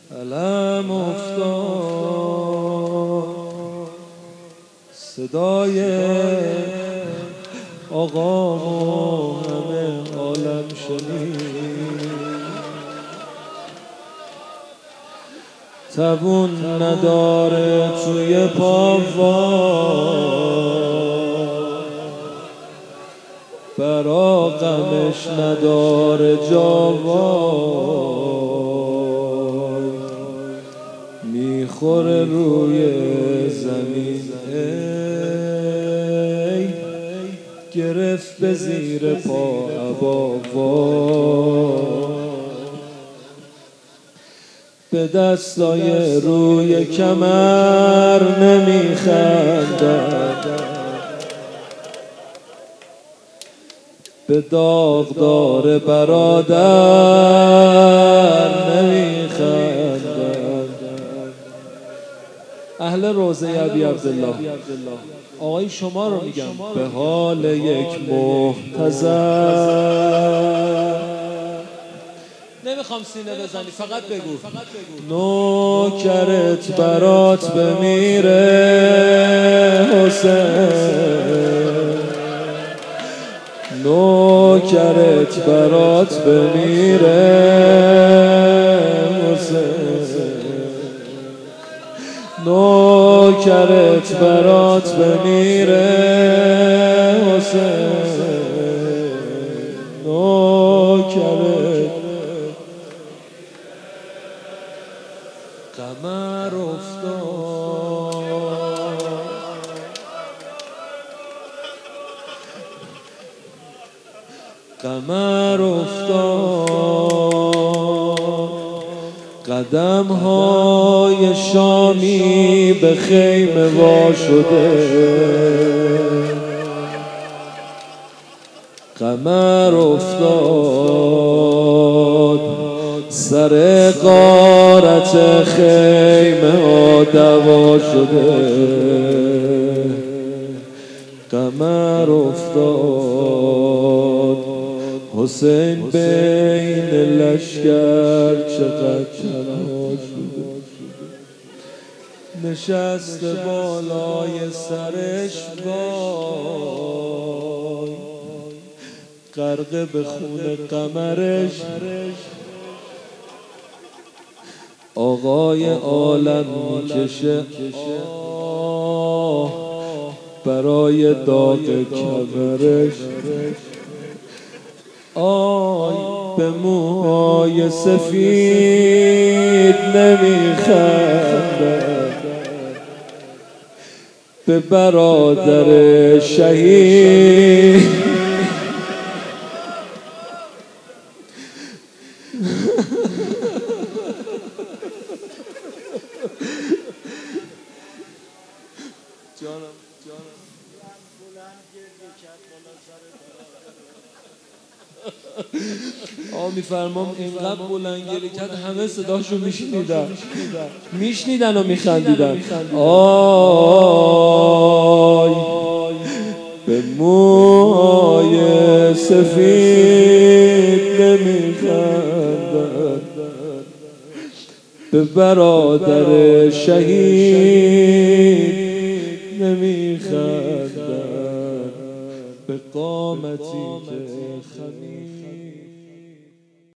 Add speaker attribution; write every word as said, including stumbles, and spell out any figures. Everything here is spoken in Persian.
Speaker 1: علم افتاد صدای آقا و همه عالم شنید، توون نداره توی پاوا، برا غمش نداره جاوای، میخوره روی زمین ای گرفت به زیر پا عباوا، به دستای روی کمر نمیخندد، به داغدار برادر نمیخندد. اهل روضه ابی عبدالله، آقای شما رو میگم، به حال یک محتضر نمیخوام سینه بزنی، فقط بگو نوکرت برات بمیره حسین، نوکرت برات بمیره حسین، نوکرت برات بمیره حسین، نوکرت. قمر افتاد قمر افتاد قدم های شامی به خیمه وا شده، قمر افتاد سر غارت خیمه ها دوا شده، قمر افتاد حسین بین لشکر چقدر تنها شده، نشست بالای سرش وای، غرقه به خون قمرش آقای عالم میکشه آه برای داغ کمرش، آی به موهای سفید نمیخندد، به برادر شهید جانم جانم آه میفرمام اینقدر بلند گریه کرد همه صداشو میشنیدن میشنیدن و میخندیدن. آی به موهای سفید نمیخندد، به برادر شهید نمیخندد، به قامتی که خمید